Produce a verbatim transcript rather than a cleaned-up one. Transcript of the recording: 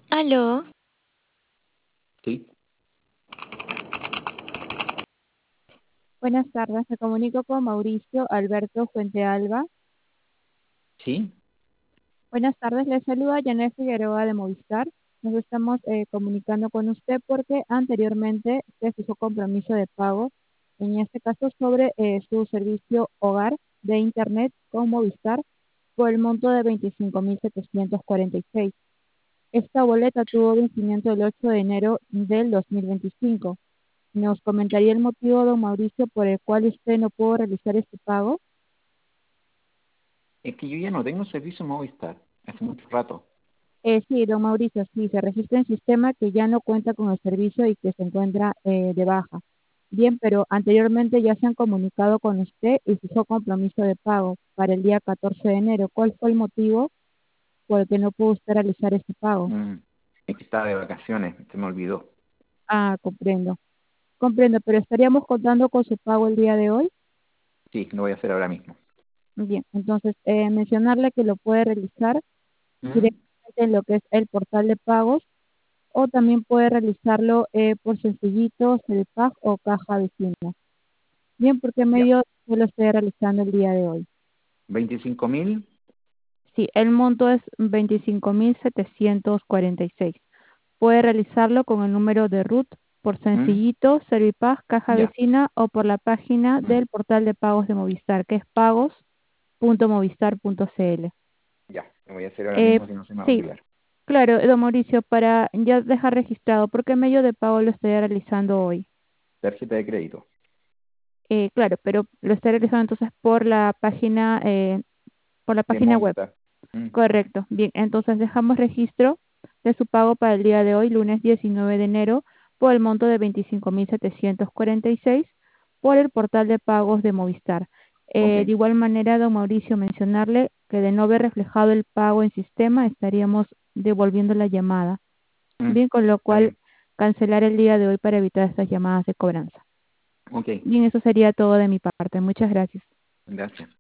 Aló, Sí, Buenas tardes, me comunico con Mauricio Alberto Fuentealba. sí. Buenas tardes, le saluda Janet Figueroa de Movistar. Nos estamos eh, comunicando con usted porque anteriormente se fijó compromiso de pago, en este caso sobre eh, su servicio hogar de Internet con Movistar por el monto de veinticinco mil setecientos cuarenta y seis. Esta boleta tuvo vencimiento el ocho de enero del dos mil veinticinco. ¿Nos comentaría el motivo, don Mauricio, por el cual usted no pudo realizar este pago? Es que yo ya no tengo servicio Movistar hace mucho rato. Eh, sí, don Mauricio, sí, se registra en sistema que ya no cuenta con el servicio y que se encuentra eh, de baja. Bien, pero anteriormente ya se han comunicado con usted y fijó compromiso de pago para el día catorce de enero. ¿Cuál fue el motivo por el que no pudo usted realizar este pago? Mm, Es que estaba de vacaciones, se me olvidó. Ah, comprendo. Comprendo, pero estaríamos contando con su pago el día de hoy. Sí, lo voy a hacer ahora mismo. Bien, entonces eh, mencionarle que lo puede realizar ¿Mm? directamente en lo que es el portal de pagos o también puede realizarlo eh, por Sencillito, Celipac o Caja Vecina. Bien, ¿por qué Ya. medio yo lo estoy realizando el día de hoy? Veinticinco mil. Sí, el monto es veinticinco mil setecientos cuarenta y seis. Puede realizarlo con el número de RUT por ¿Mm? Sencillito, Servipag, Caja Ya. Vecina o por la página ¿Mm? del portal de pagos de Movistar, que es pagos punto movistar punto cl. Ya. Lo voy a hacer ahora Eh, mismo si no se me va a sí, olvidar. claro, don Mauricio, para ya dejar registrado, ¿por qué medio de pago lo estoy realizando hoy? Tarjeta de crédito. Eh, claro, pero lo está realizando entonces por la página, eh, por la De página web. Movistar. ¿Mm? Correcto. Bien, entonces dejamos registro de su pago para el día de hoy, lunes diecinueve de enero, por el monto de veinticinco mil setecientos cuarenta y seis por el portal de pagos de Movistar. Ok. Eh, de igual manera, don Mauricio, mencionarle que de no haber reflejado el pago en sistema, estaríamos devolviendo la llamada. ¿Mm? Bien, con lo Está cual bien. cancelar el día de hoy para evitar estas llamadas de cobranza. Ok. Bien, eso sería todo de mi parte. Muchas gracias. Gracias.